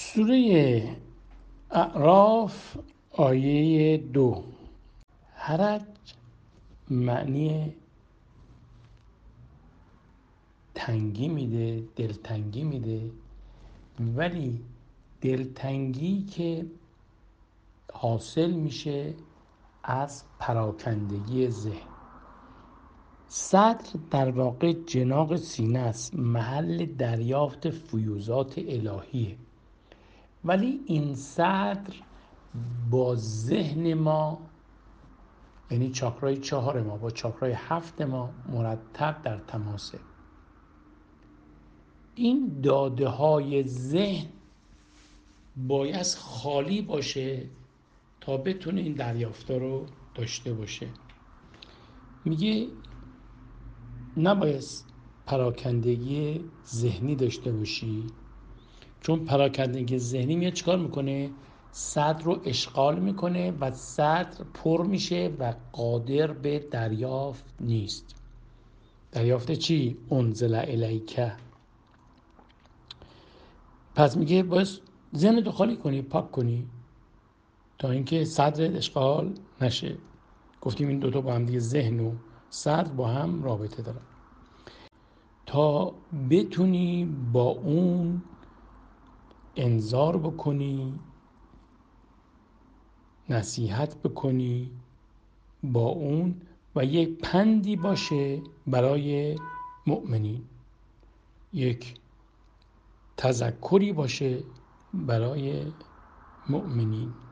سوره اعراف آیه 2. حرج معنی تنگی میده، دلتنگی میده، ولی دلتنگی که حاصل میشه از پراکندگی ذهن. صدر در واقع جناق سینه است، محل دریافت فیوزات الهیه، ولی این صدر با ذهن ما، یعنی چاکرای 4 ما با چاکرای 7 ما مرتب در تماسه. این داده های ذهن باید خالی باشه تا بتونه این دریافتا رو داشته باشه. میگه نباید پراکندگی ذهنی داشته باشی، چون پراکندگی ذهنی میاد چیکار میکنه؟ صدر رو اشغال میکنه و صدر پر میشه و قادر به دریافت نیست. دریافت چی؟ انزل الیک. پس میگه باید ذهن رو خالی کنی، پاک کنی تا اینکه صدر اشغال نشه. گفتیم این دوتا با هم دیگه، ذهن و صدر با هم رابطه دارن. تا بتونی با اون انذار بکنی، نصیحت بکنی با اون، و یک پندی باشه برای مؤمنین، یک تذکری باشه برای مؤمنین.